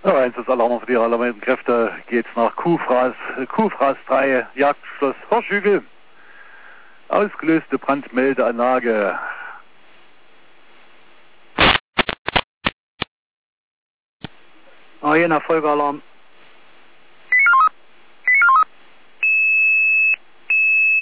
Einsatzallarm für die alarmierten Kräfte geht's nach Kuhfraß 3, Jagdschloss Horschhügel. Ausgelöste Brandmeldeanlage. Jena Folgealarm